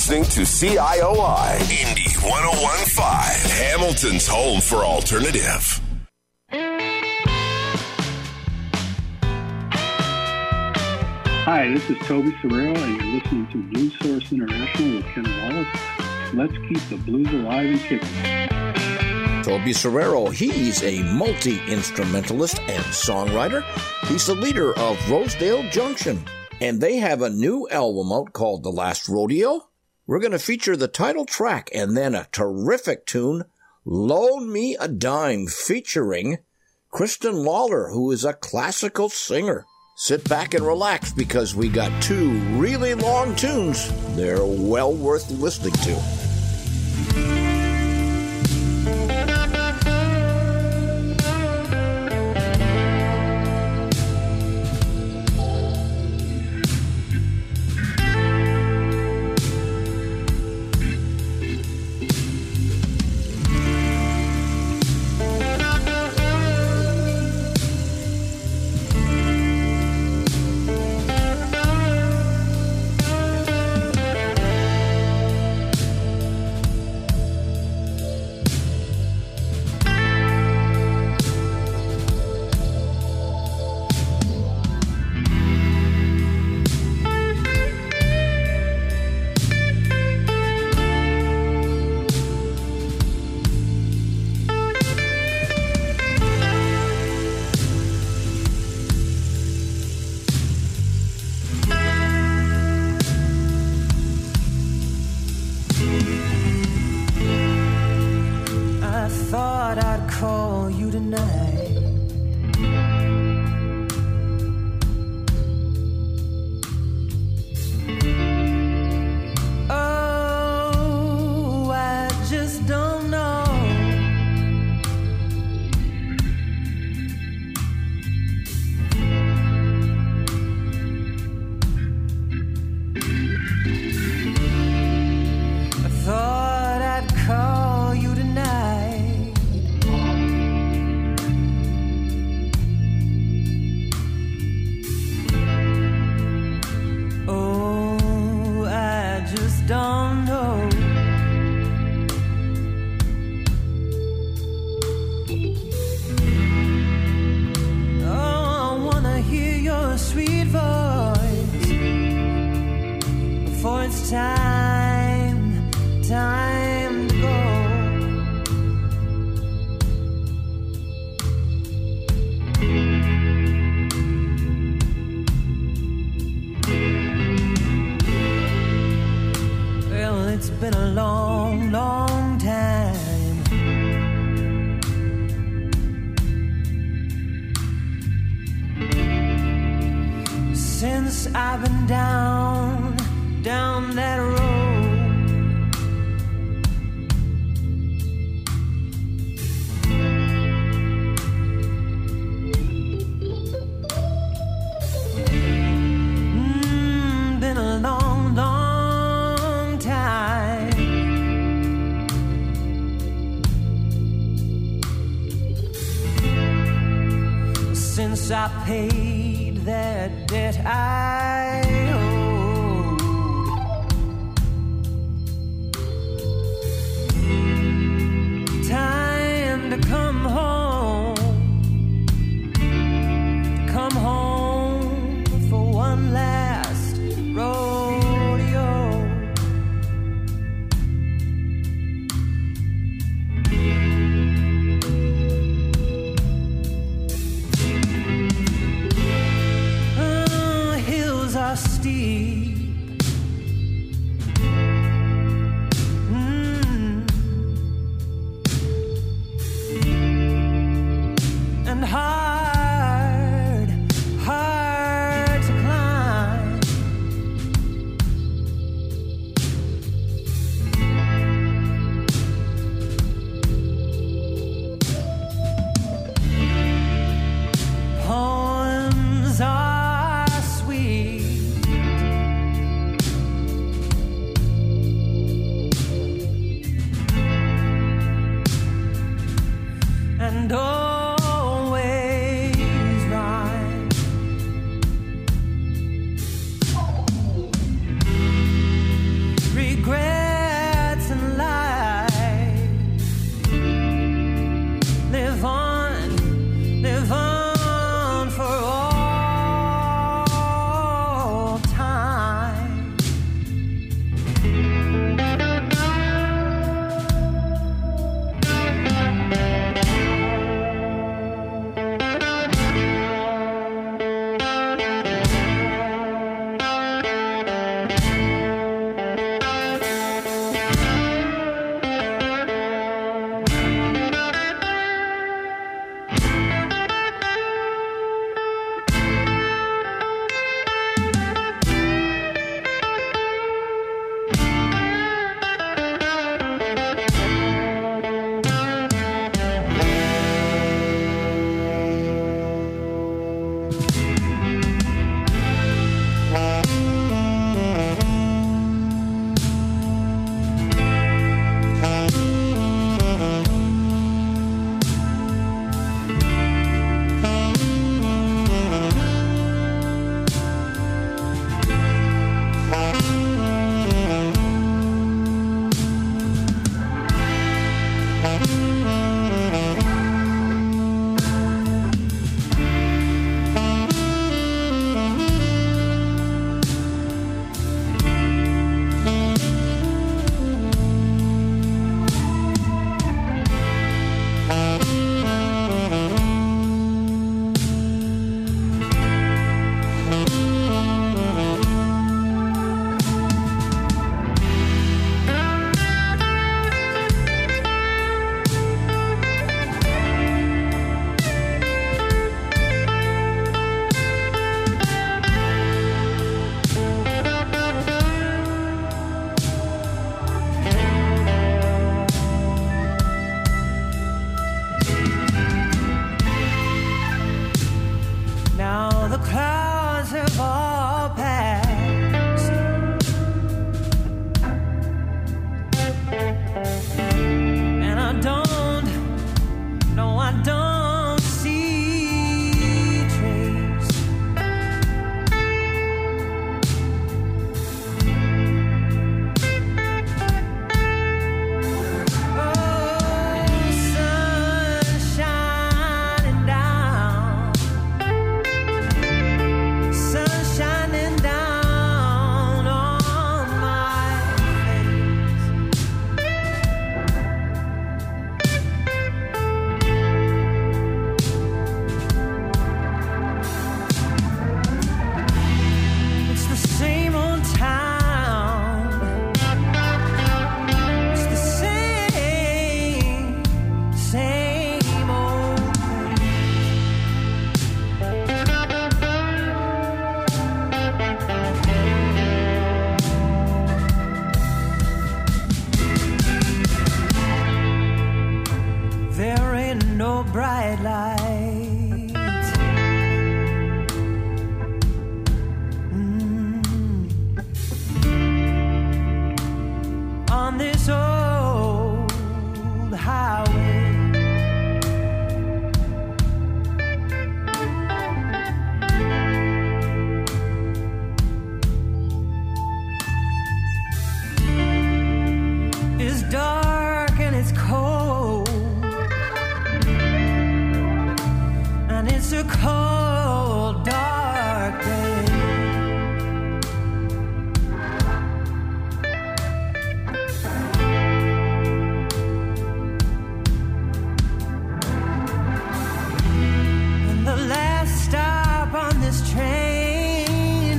listening to CIOI Indy 101.5, Hamilton's home for alternative. Hi, this is Toby Serrero, and you're listening to Blues Source International with Ken Wallace. Let's keep the blues alive and kicking. Toby Serrero, he's a multi-instrumentalist and songwriter. He's the leader of Rosedale Junction, and they have a new album out called The Last Rodeo. We're going to feature the title track and then a terrific tune, Loan Me a Dime, featuring Kristen Lawler, who is a classical singer. Sit back and relax because we got two really long tunes. They're well worth listening to. I paid that debt I owed. Time to come home for one last rodeo. Steep, and hard to climb. Poems are sweet, and always rhyme. Regret in no bright light. On this old highway, it's dark and it's cold, and it's a cold, dark day. And the last stop on this train,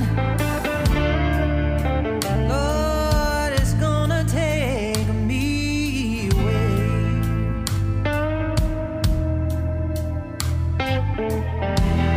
Lord, it's gonna take me away.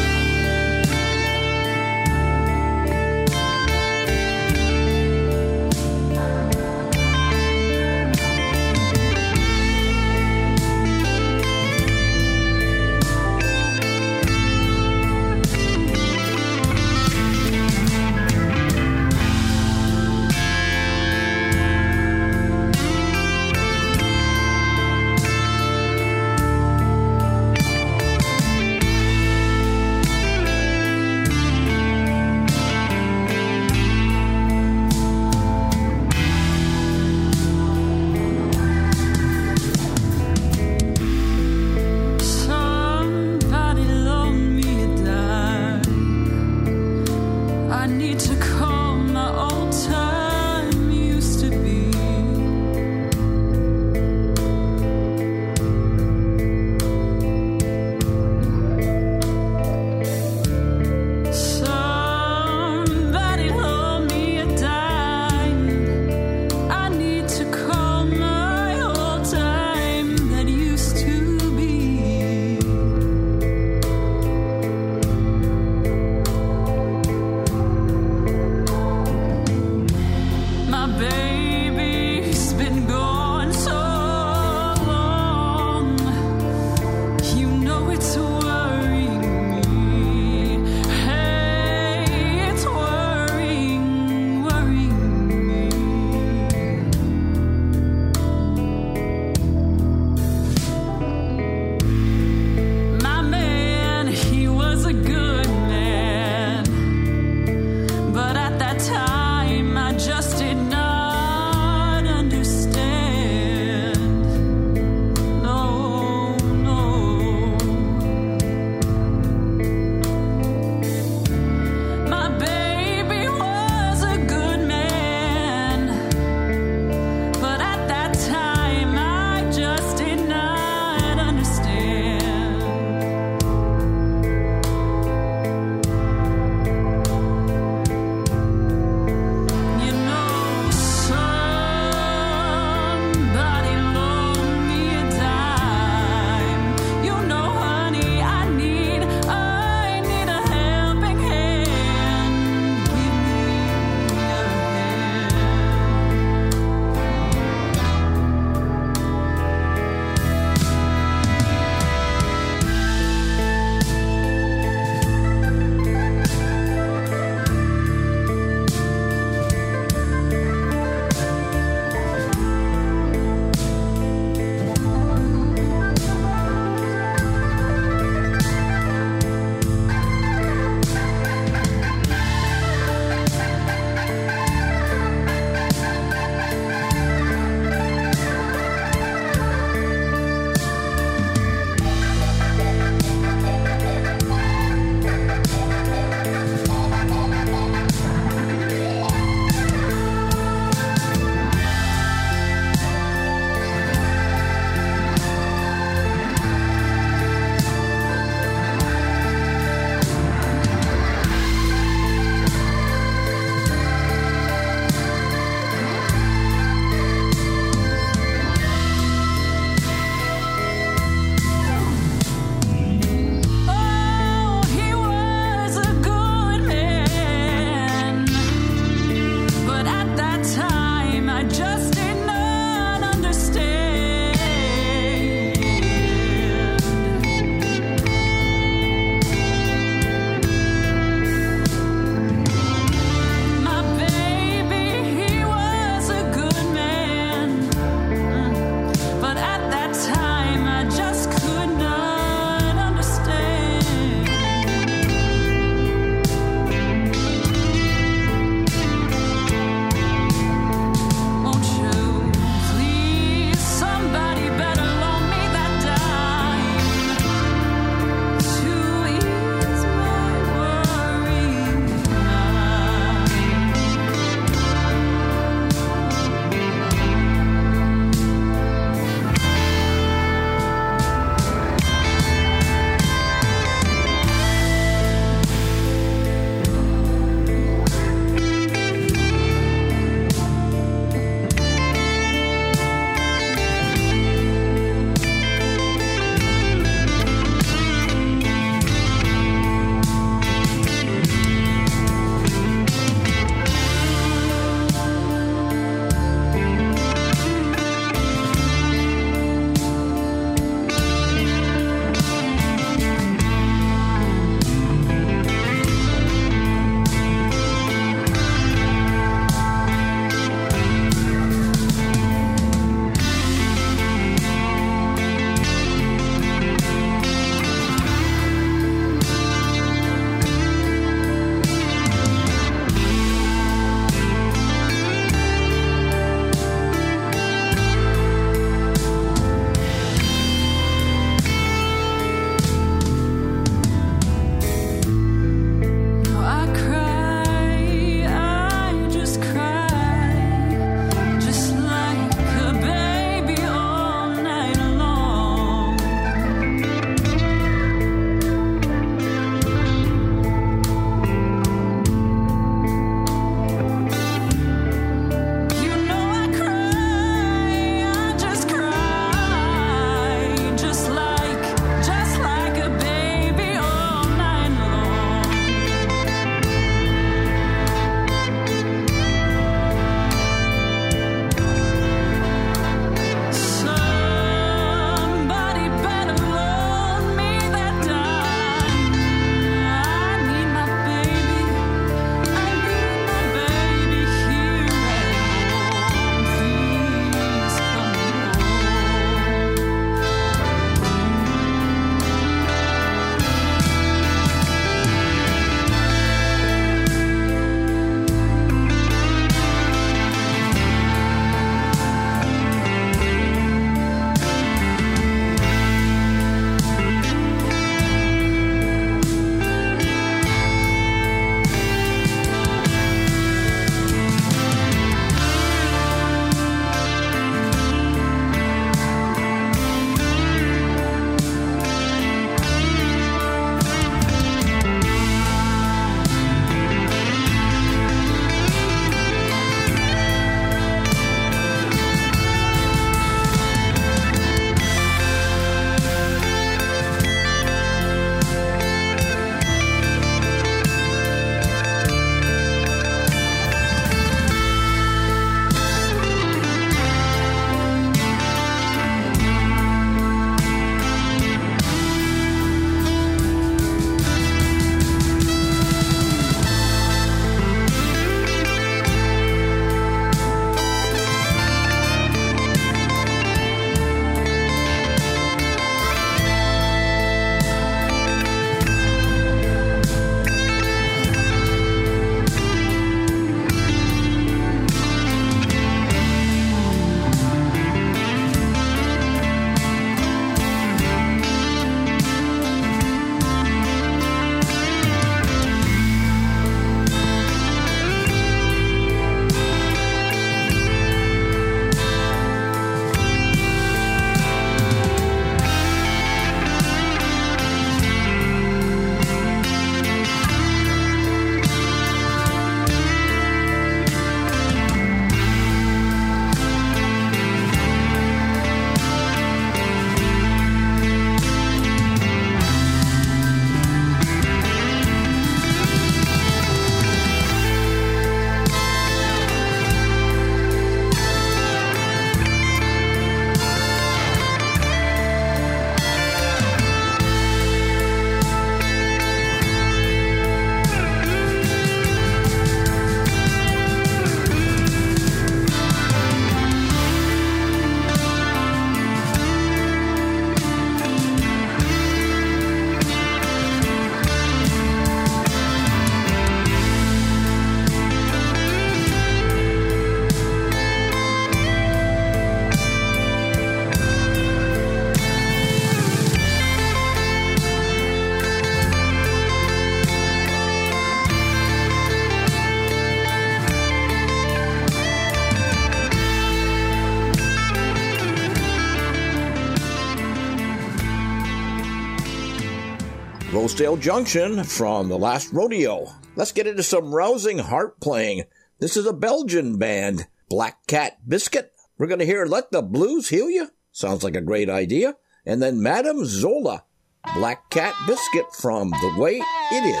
Rosedale Junction from the last rodeo. Let's get into some rousing harp playing. This is a Belgian band, Black Cat Biscuit. We're going to hear Let the Blues Heal You. Sounds like a great idea. And then Madame Zola, Black Cat Biscuit from The Way It Is.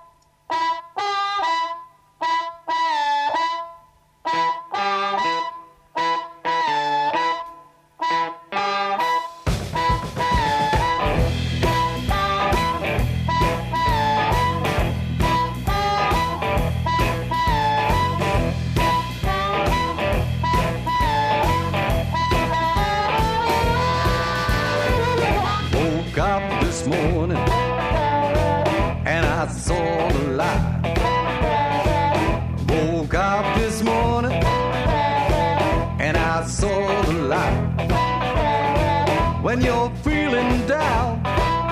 When you're feeling down,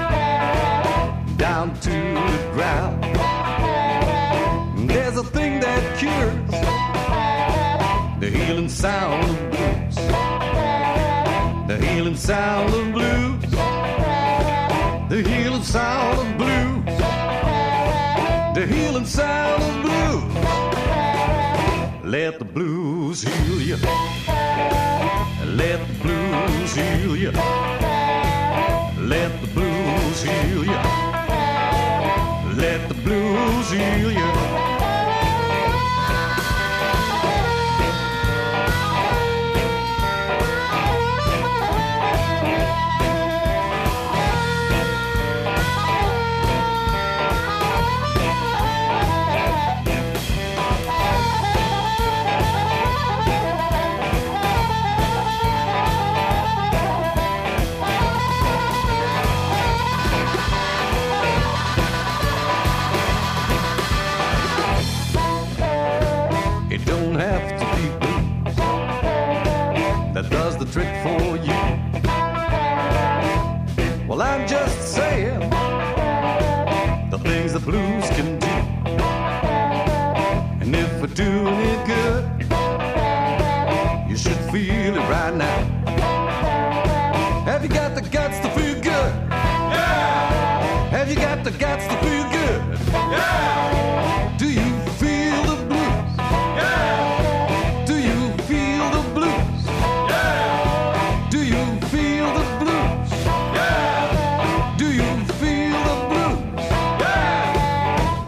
down to the ground, there's a thing that cures the healing sound of blues, the healing sound of blues, the healing sound of blues, the healing sound of blues. Let the blues heal you. Let the blues heal you. Let the blues heal you. Let the blues heal you. Does the trick for you. Well, I'm just saying the things the blues can do. And if we're doing it good, you should feel it right now. Have you got the guts to feel good? Yeah! Have you got the guts to feel good? Yeah! Do you feel the blues? Yeah! Do you feel the blues? Do you feel the blues? Yeah! Do you feel the blues? Yeah!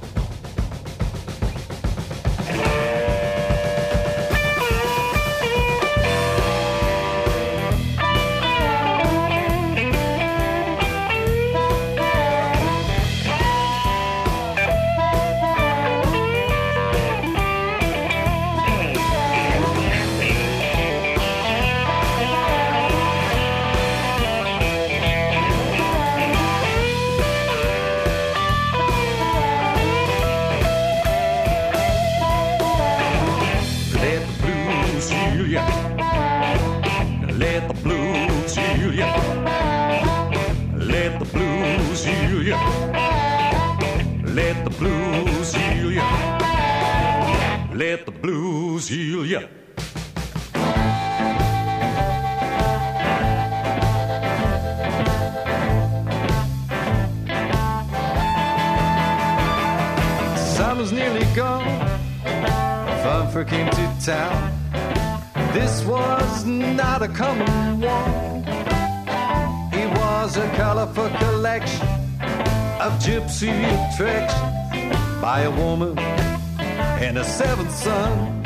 Let the blues heal you. Let the blues heal you. Let the blues heal you. Let the blues heal you. Summer's nearly gone. Funfer came to town. This was not a common one. It was a colorful collection of gypsy attraction by a woman and her 7 sons.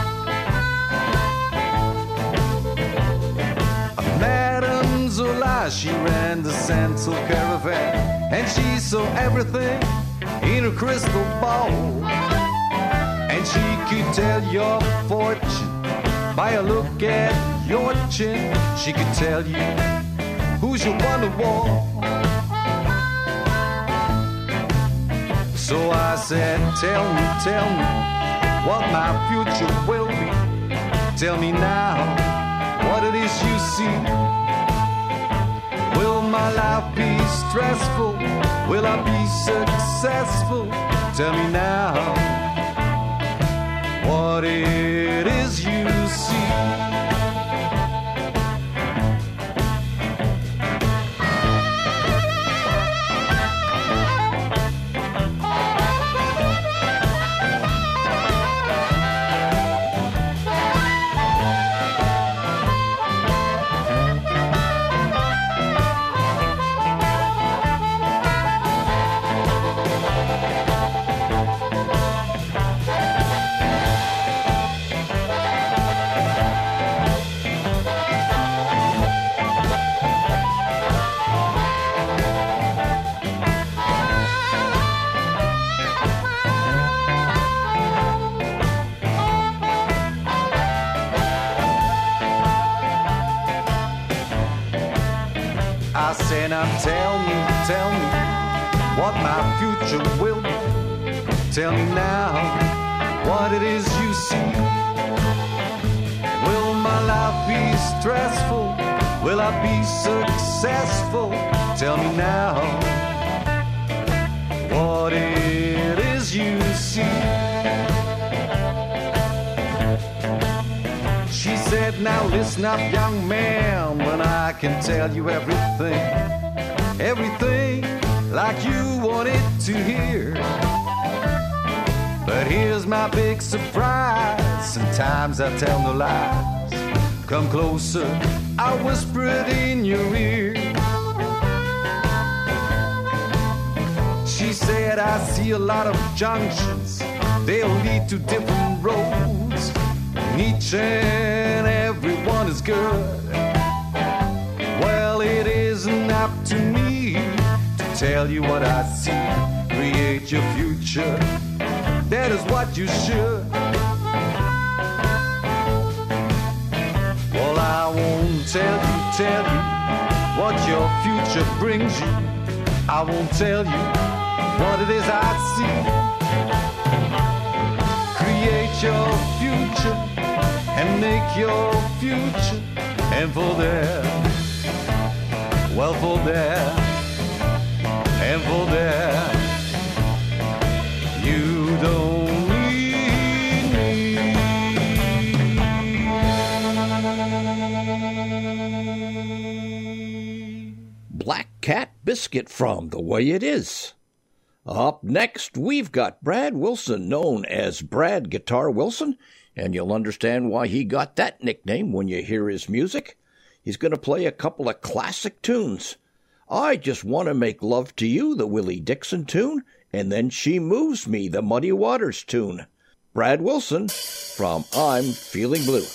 Madame Zola, she ran the Central Caravan, and she saw everything in her crystal ball. And she could tell your fortune by a look at your chin. She could tell you who's your Wonderwall. So I said, tell me what my future will be. Tell me now what it is you see. Will my life be stressful? Will I be successful? Tell me now what it is you see. Now tell me what my future will be. Tell me now what it is you see. Will my life be stressful? Will I be successful? Tell me now what it is you see. She said, now listen up, young man, when I can tell you everything, everything like you wanted to hear. But here's my big surprise, sometimes I tell no lies. Come closer, I whisper it in your ear. She said, I see a lot of junctions, they'll lead to different roads, and each and every one is good. Well, it isn't up to me to tell you what I see. Create your future, that is what you should. Well, I won't tell you what your future brings you. I won't tell you what it is I see. Create your future and make your future. And for there, well, for there, and for there, you don't need me. Black Cat Biscuit from The Way It Is. Up next, we've got Brad Wilson, known as Brad Guitar Wilson, and you'll understand why he got that nickname when you hear his music. He's going to play a couple of classic tunes. I Just Want to Make Love to You, the Willie Dixon tune, and then She Moves Me, the Muddy Waters tune. Brad Wilson from I'm Feeling Blue.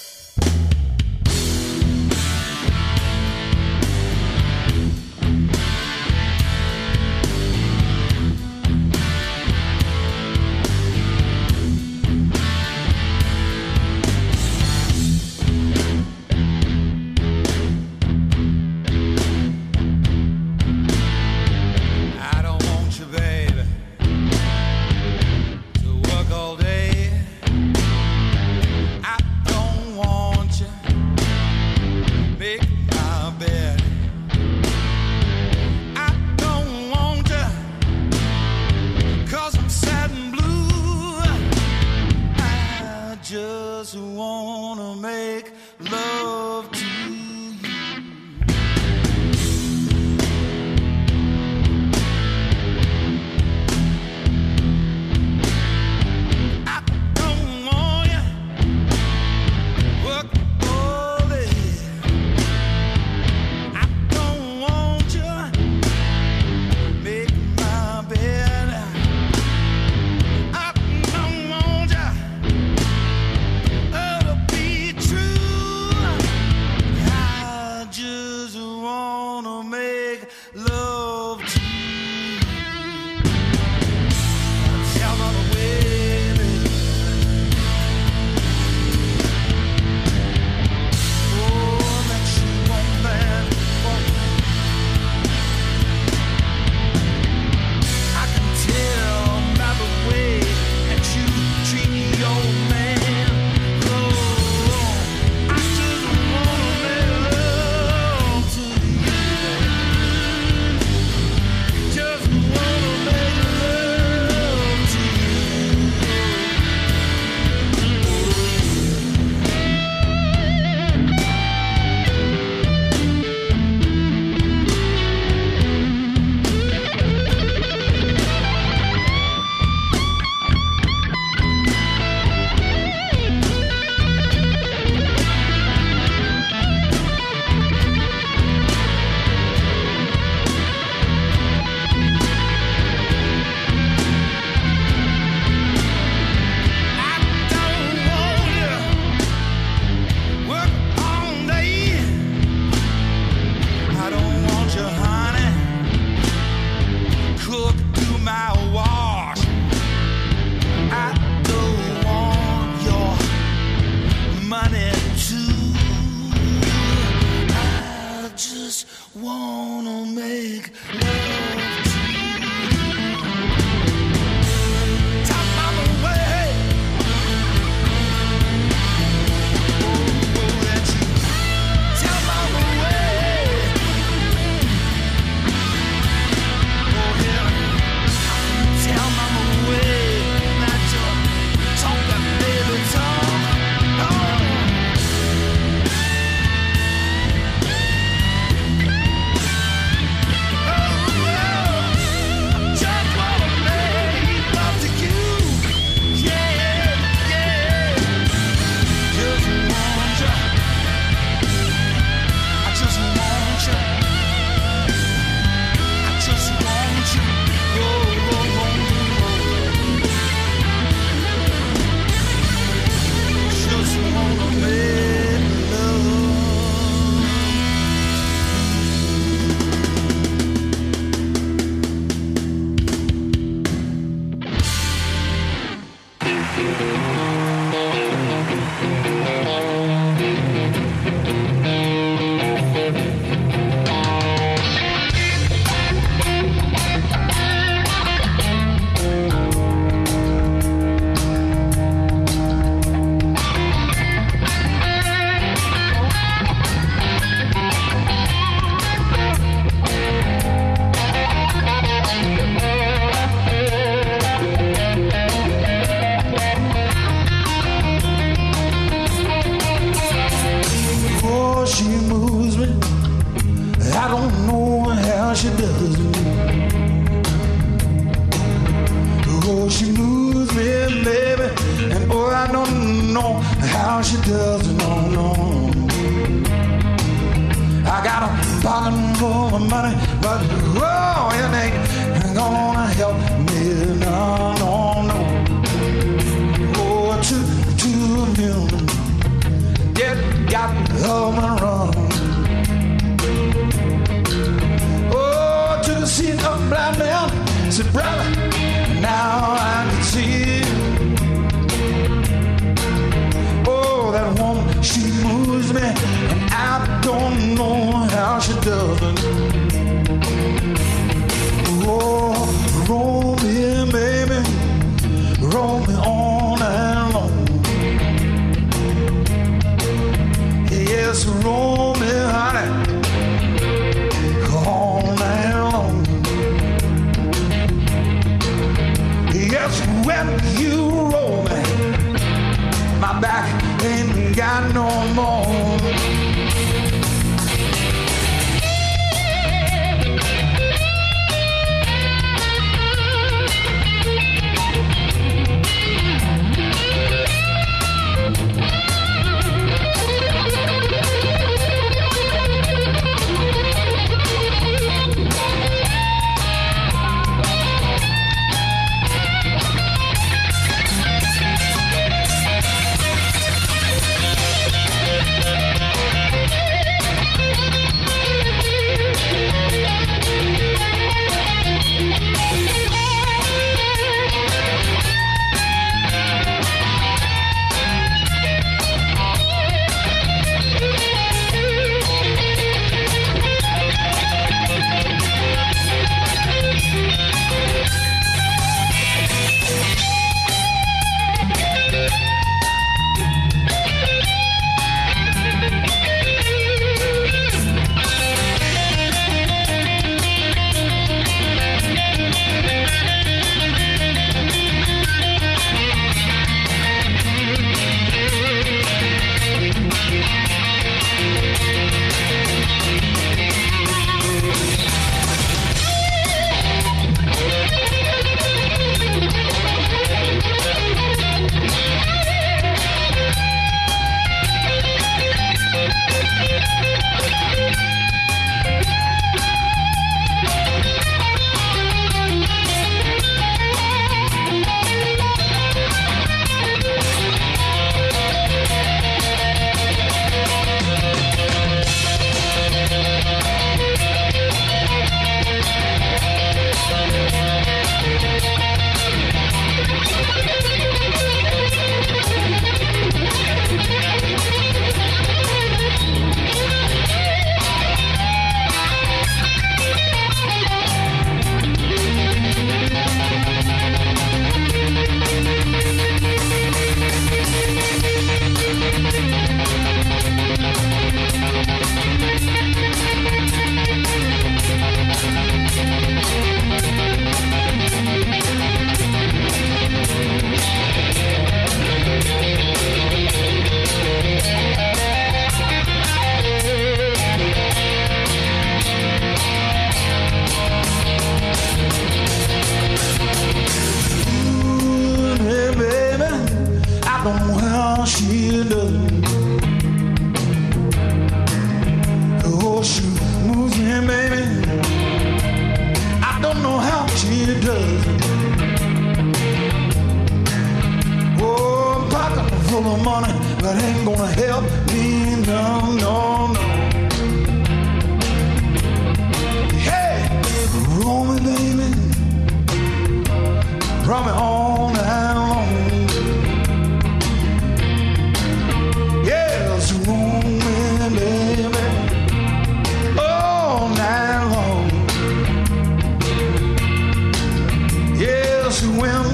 From me all night long.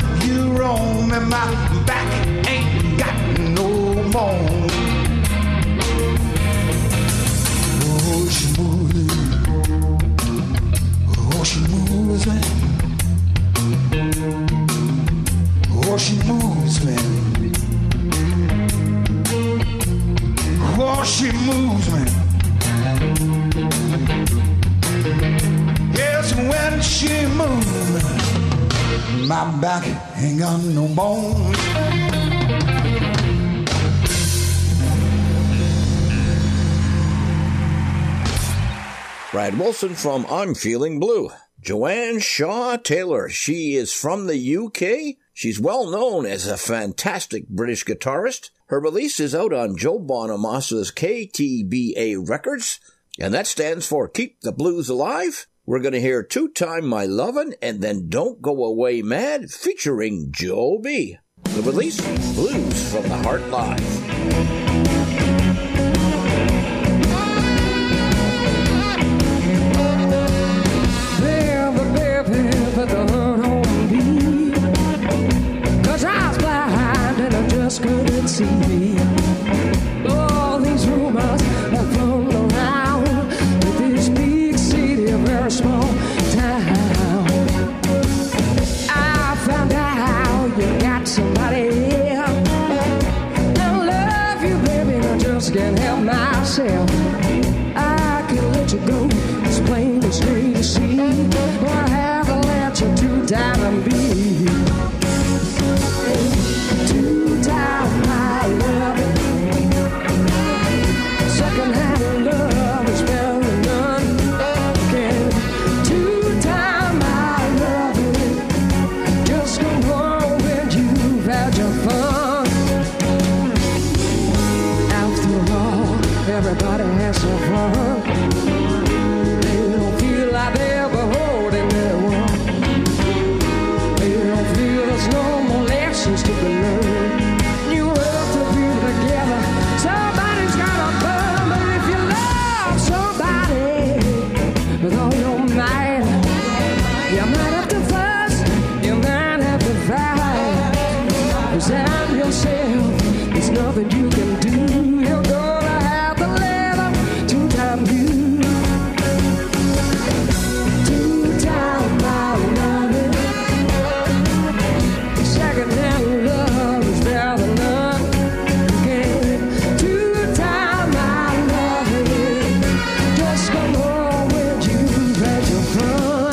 you roam, and my back ain't got no bone. Oh, she moves, oh, she moves me. Oh, she moves me. Oh, she moves me. Yes, when she moves, my back ain't got no bone. Brad Wilson from I'm Feeling Blue. Joanne Shaw Taylor, she is from the UK. She's well known as a fantastic British guitarist. Her release is out on Joe Bonamosa's KTBA Records, and that stands for Keep the Blues Alive. We're going to hear Two-Time My Lovin' and then Don't Go Away Mad featuring Joe B. The release, Blues from the Heart Live. Put the hurt on me, 'cause I was blind and I just couldn't see. All these rumors have flown around with this big city, a very small town. I found out you got somebody I love you, baby, and I just can't help myself. I can let you go, it's plain and straight to see. Or I have to let you two-time and be. Two-time my love. Second-hand love is better than none. Okay. Two-time my love. Just go home when you've had your fun. After all, everybody has some fun. They don't feel like they're ever holding their one. They don't feel there's no more lessons to be learned. You have to be together. Somebody's gotta burn. But if you love somebody with all your might, you might have to fuss, you might have to fight. 'Cause I'm yourself, there's nothing you can do. You're gonna have to let them two-time you. Two-time my loving. Second-hand love is better than none. Okay. Two-time my loving. Just come home when you've had your fun.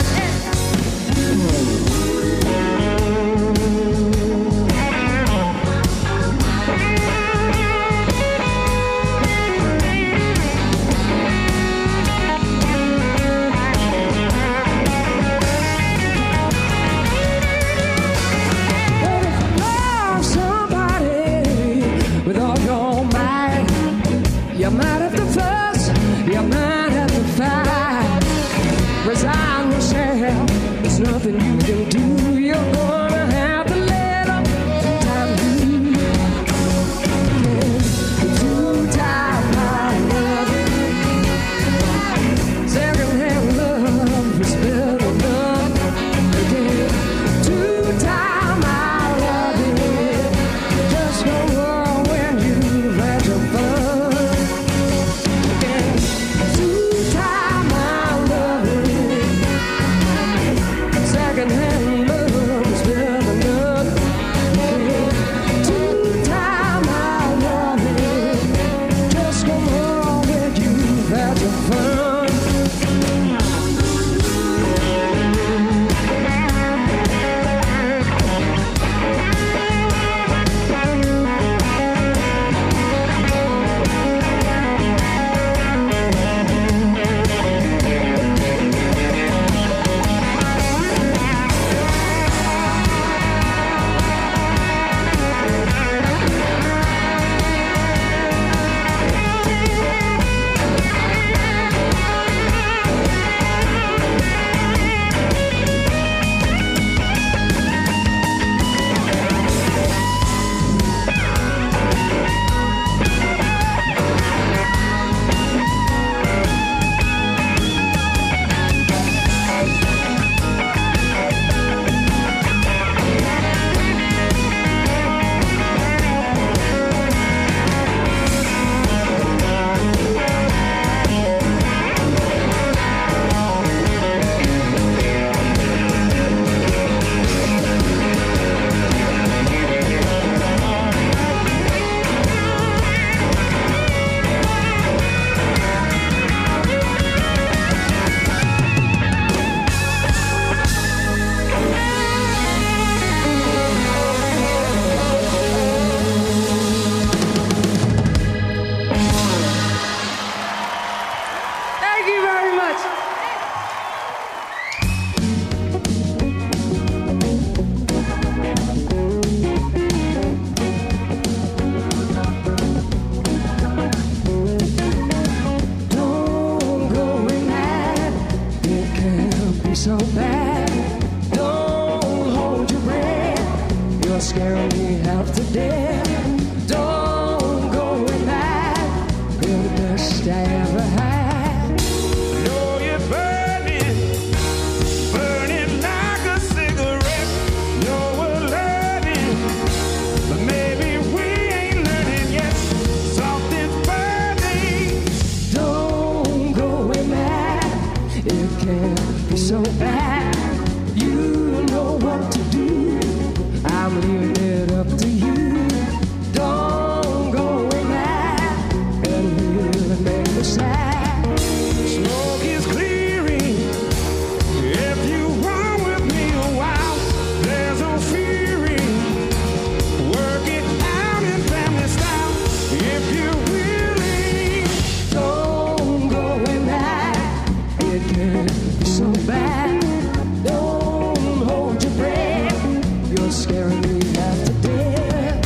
You're scaring me half to death. Don't go away, man. You're the best I ever had. know you're burning, burning like a cigarette. Know we're learning, but maybe we ain't learning yet. Something's burning. Don't go away, man. It can't be so bad. You know what to do. I'm leaving it up to you. Don't go away, man. It really make me sad. Smoke is clearing. If you run with me a while, there's no fearing. Work it out in family style. If you really Don't go away, man. It can't be so bad. Don't hold your breath. You're scaring me half to death.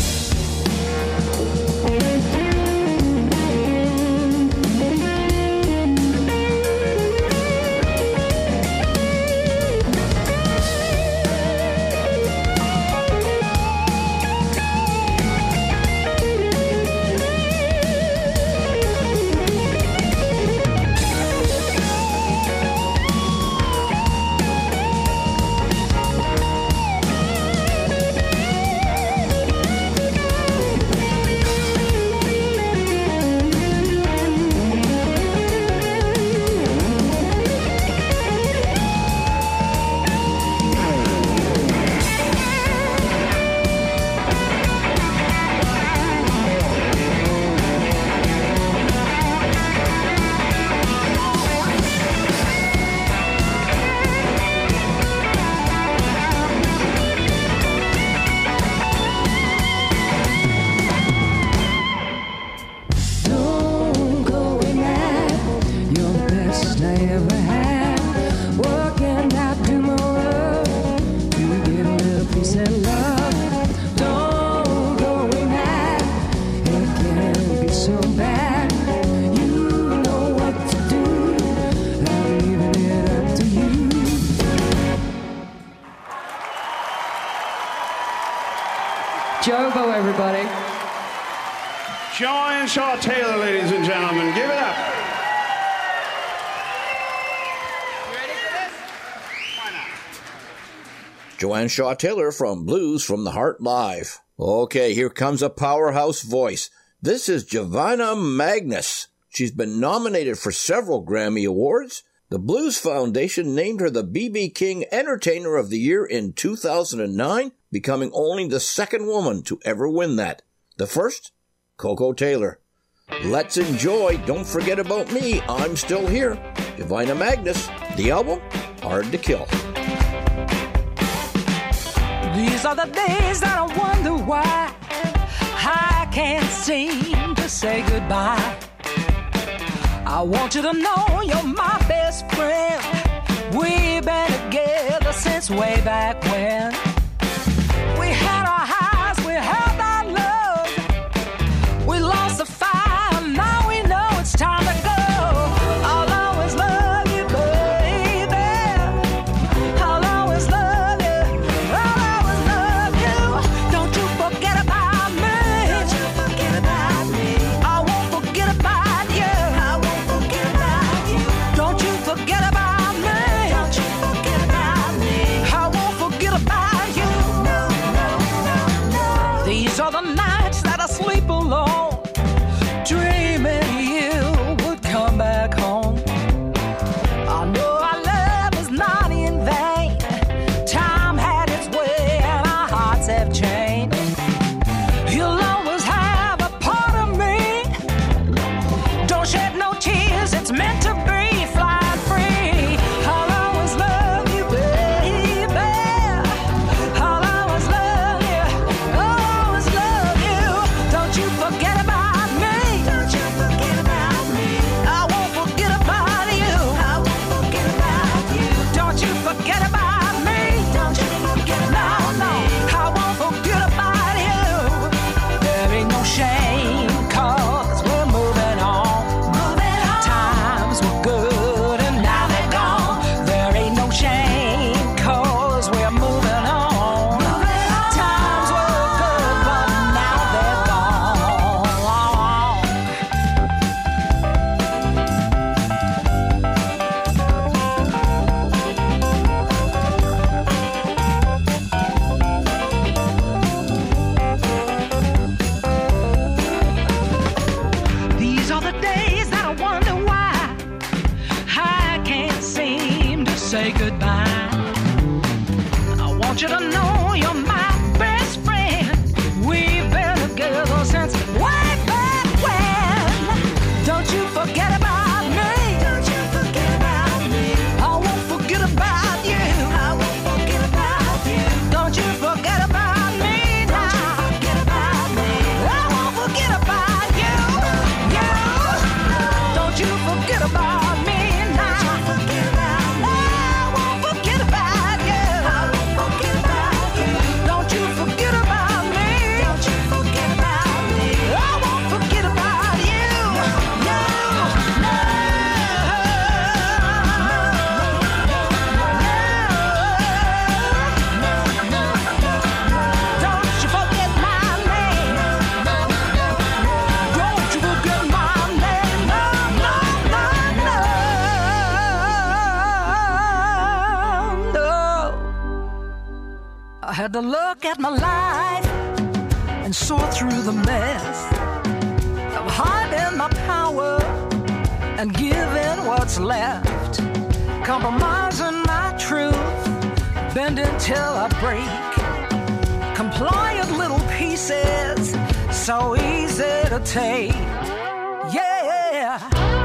Don't go away, man. You're the best I ever had. Working out, do more love. You get a little peace and love. Don't go away, man. It can't be so bad. You know what to do. I'm leaving it up to you. Jobo, everybody. Joanne Shaw Taylor, ladies and gentlemen, give it up. Joanne Shaw Taylor from Blues from the Heart Live. Okay, here comes a powerhouse voice. This is Giovanna Magnus. She's been nominated for several Grammy Awards. The Blues Foundation named her the B.B. King Entertainer of the Year in 2009, becoming only the second woman to ever win that. The first, Coco Taylor. Let's enjoy Don't Forget About Me, I'm Still Here. Giovanna Magnus, the album, Hard to Kill. These are the days that I wonder why I can't seem to say goodbye. I want you to know you're my best friend. We've been together since way back when. We had our highs, we had our lows. We lost the fight, now we know it's time to go. I'll always love you, baby. I'll always love you. I'll always love you. Don't you forget about me. Don't you forget about me. I won't forget about you. I won't forget about you. Don't you forget about me. Don't you forget about me. I won't forget about say goodbye. I want you to know you're my best friend. We've been together since way back when. Don't you forget about me. Don't you forget about me. I won't forget about you. I won't forget about you. Don't you forget about me. Don't you forget about me. I won't forget about you. You. Don't you forget about me. I had to look at my life and sort through the mess of hiding my power and giving what's left, compromising my truth, bending till I break, compliant little pieces, so easy to take. Yeah.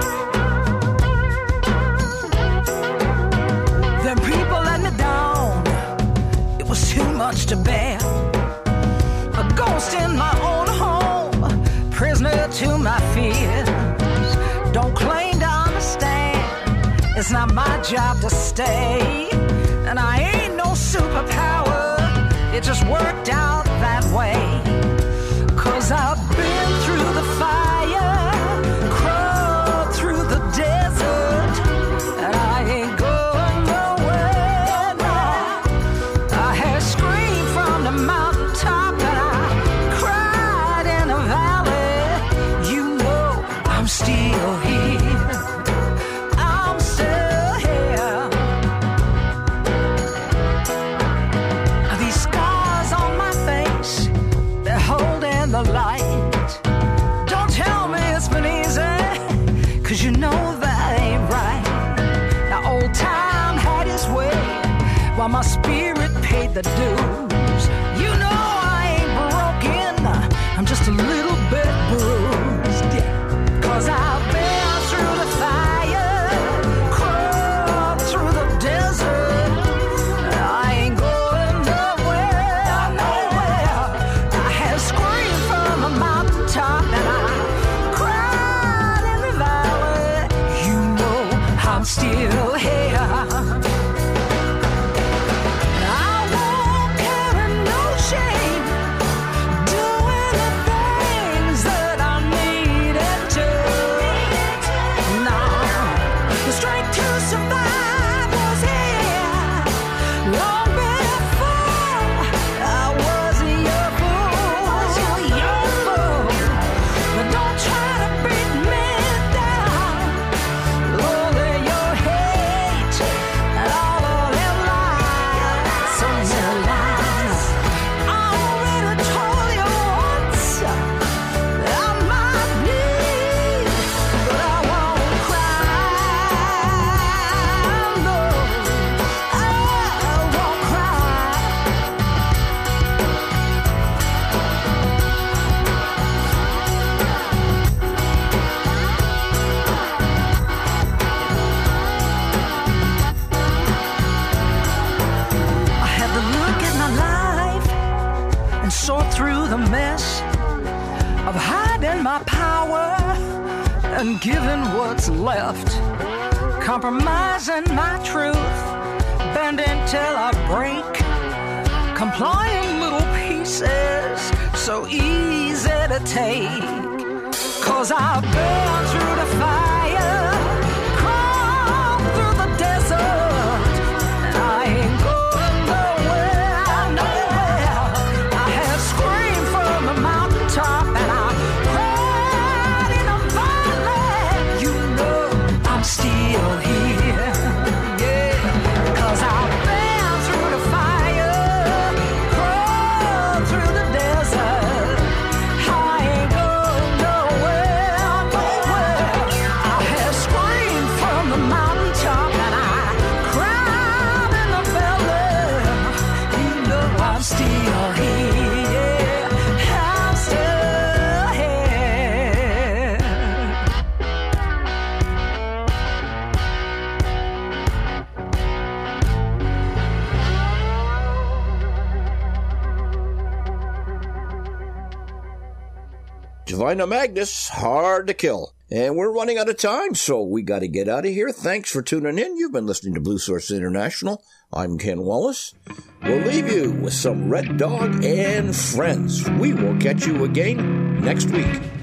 Then people let me down. Was too much to bear. A ghost in my own home, prisoner to my fears. Don't claim to understand, it's not my job to stay. And I ain't no superpower, it just worked out that way. 'Cause I've been through the fire, crawled through the desert, and I ain't going nowhere now. I had screamed from the mountaintop and I cried in the valley. You know I'm still here. I'm still here. These scars on my face, they're holding the light. Don't tell me it's been easy, 'cause you know that ain't right. Now old time had his way while my spirit paid the dues. You know I ain't broken, I'm just a little bit bruised. Yeah. 'Cause I've been through the fire, crawled through the desert. I ain't going nowhere, nowhere. I have screamed from a mountaintop and I cried in the valley. You know I'm still here. Sort through the mess of hiding my power and giving what's left, compromising my truth, bending till I break, complying little pieces, so easy to take. 'Cause I've been through the fire, crawled through the desert, and I ain't going nowhere, nowhere. I have screamed from a mountaintop and I cried in a valley. You know I'm still here, yeah. 'Cause I've been through the fire, crawled through the desert. I ain't going nowhere, nowhere. Divina Magnus, Hard to Kill. And we're running out of time, so we got to get out of here. Thanks for tuning in. You've been listening to Blues Source International. I'm Ken Wallace. We'll leave you with some Red Dog and Friends. We will catch you again next week.